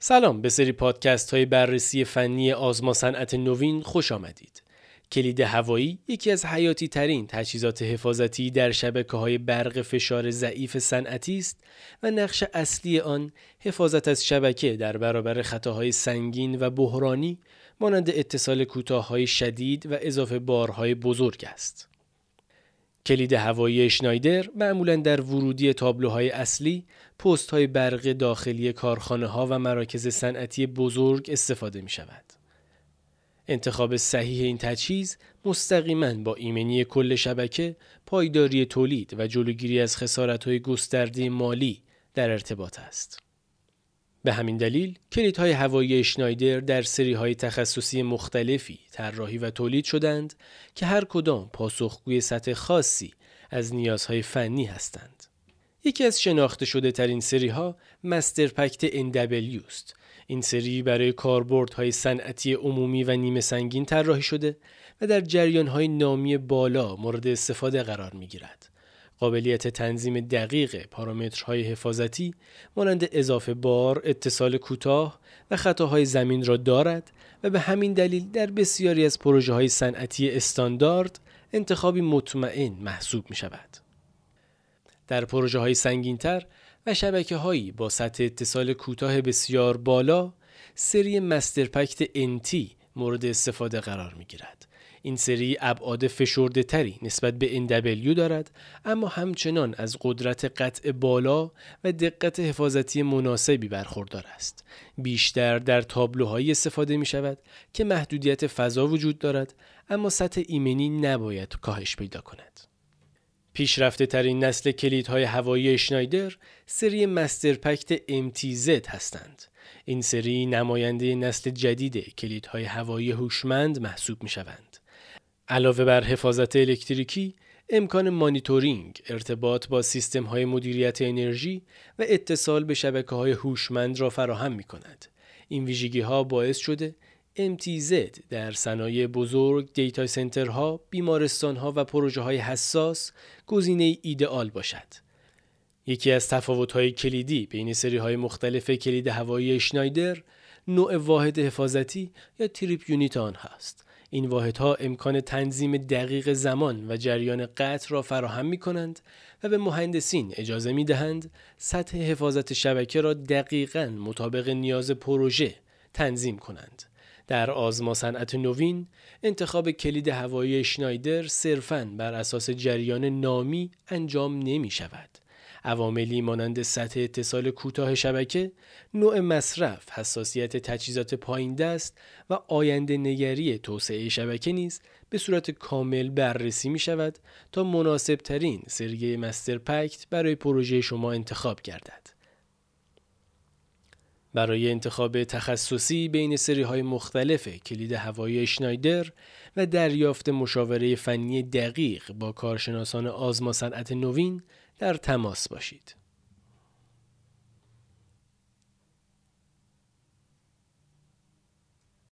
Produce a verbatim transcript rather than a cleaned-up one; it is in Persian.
سلام، به سری پادکست های بررسی فنی آزما صنعت نوین خوش آمدید. کلید هوایی یکی از حیاتی ترین تجهیزات حفاظتی در شبکه های برق فشار ضعیف صنعتی است و نقش اصلی آن حفاظت از شبکه در برابر خطاهای سنگین و بحرانی مانند اتصال کوتاه‌های شدید و اضافه بارهای بزرگ است. کلید هوایی اشنایدر معمولاً در ورودی تابلوهای اصلی، پست‌های برق داخلی کارخانه‌ها و مراکز صنعتی بزرگ استفاده می‌شود. انتخاب صحیح این تجهیز مستقیماً با ایمنی کل شبکه، پایداری تولید و جلوگیری از خسارت‌های گسترده مالی در ارتباط است. به همین دلیل کلیدهای هوایی اشنایدر در سری‌های تخصصی مختلفی طراحی و تولید شدند که هر کدام پاسخگوی سطح خاصی از نیازهای فنی هستند. یکی از شناخته شده ترین سری‌ها مستر پکت ان دبلیو است. این سری برای کاربردهای صنعتی عمومی و نیمه سنگین طراحی شده و در جریان‌های نامی بالا مورد استفاده قرار می‌گیرد. قابلیت تنظیم دقیق پارامترهای حفاظتی مانند اضافه بار، اتصال کوتاه و خطاهای زمین را دارد و به همین دلیل در بسیاری از پروژه‌های صنعتی استاندارد انتخابی مطمئن محسوب می‌شود. در پروژه‌های سنگین‌تر و شبکه‌هایی با سطح اتصال کوتاه بسیار بالا، سری مستر پکت ان تی مورد استفاده قرار می‌گیرد. این سری ابعاد فشرده تری نسبت به ان دبلیو دارد، اما همچنان از قدرت قطع بالا و دقت حفاظتی مناسبی برخوردار است. بیشتر در تابلوهایی استفاده می شود که محدودیت فضا وجود دارد، اما سطح ایمنی نباید کاهش پیدا کند. پیشرفته ترین نسل کلیدهای هوایی اشنایدر سری مستر پکت ام تی زد هستند. این سری نماینده نسل جدید کلیدهای هوایی هوشمند محسوب می شوند. علاوه بر حفاظت الکتریکی، امکان مانیتورینگ، ارتباط با سیستم‌های مدیریت انرژی و اتصال به شبکه‌های هوشمند را فراهم می‌کند. این ویژگی‌ها باعث شده ام تی زد در صنایع بزرگ، دیتا سنترها، بیمارستان‌ها و پروژه‌های حساس گزینه ایدئال باشد. یکی از تفاوت‌های کلیدی بین سری‌های مختلف کلید هوایی اشنایدر، نوع واحد حفاظتی یا تریپ یونیت آنها است. این واحدها امکان تنظیم دقیق زمان و جریان قطع را فراهم می کنند و به مهندسین اجازه می دهند سطح حفاظت شبکه را دقیقاً مطابق نیاز پروژه تنظیم کنند. در آزما صنعت نوین، انتخاب کلید هوایی اشنایدر صرفاً بر اساس جریان نامی انجام نمی شود. عواملی مانند سطح اتصال کوتاه شبکه، نوع مصرف، حساسیت تجهیزات پایین دست و آینده نگری توسعه شبکه نیز به صورت کامل بررسی می شود تا مناسب ترین سری مستر پکت برای پروژه شما انتخاب گردد. برای انتخاب تخصصی بین سری‌های مختلف کلید هوایی اشنایدر و دریافت مشاوره فنی دقیق با کارشناسان آزما صنعت نوین در تماس باشید.